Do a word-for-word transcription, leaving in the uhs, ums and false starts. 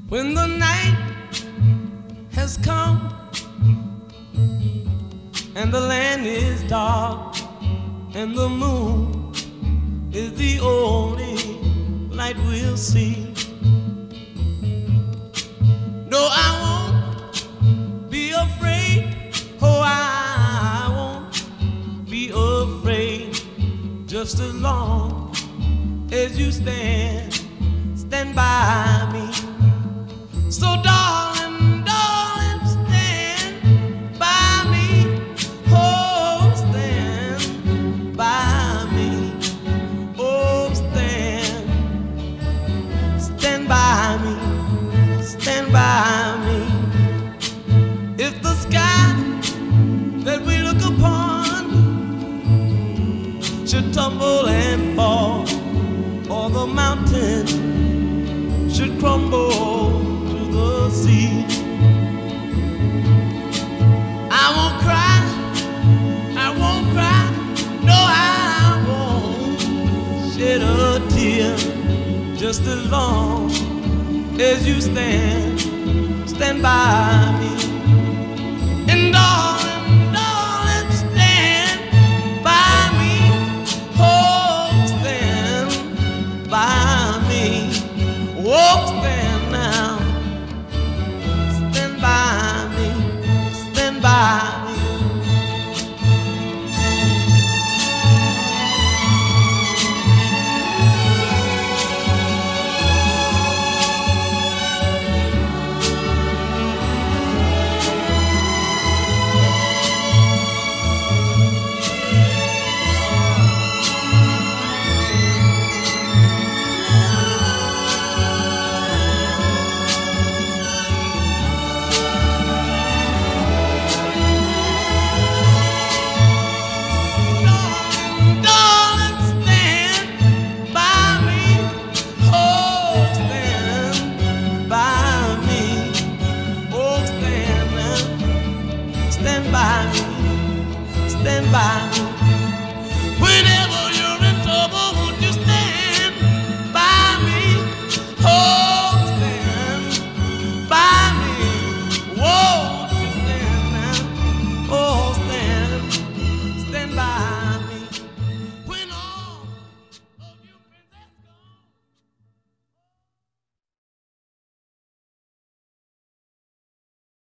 When the night has come and the land is dark and the moon is the only light we'll see. No, I won't be afraid. Oh, I won't be afraid. Just as long as you stand, stand by me. So darling, darling, stand by me. Oh, stand by me. Oh, stand, stand by me. Stand by me. If the sky that we look upon should tumble and fall, or the mountain should crumble to the sea, I won't cry, I won't cry, no, I won't shed a tear. Just as long as you stand, stand by me. And darling, darling, stand by me. Oh, stand by me. Oh, stand now.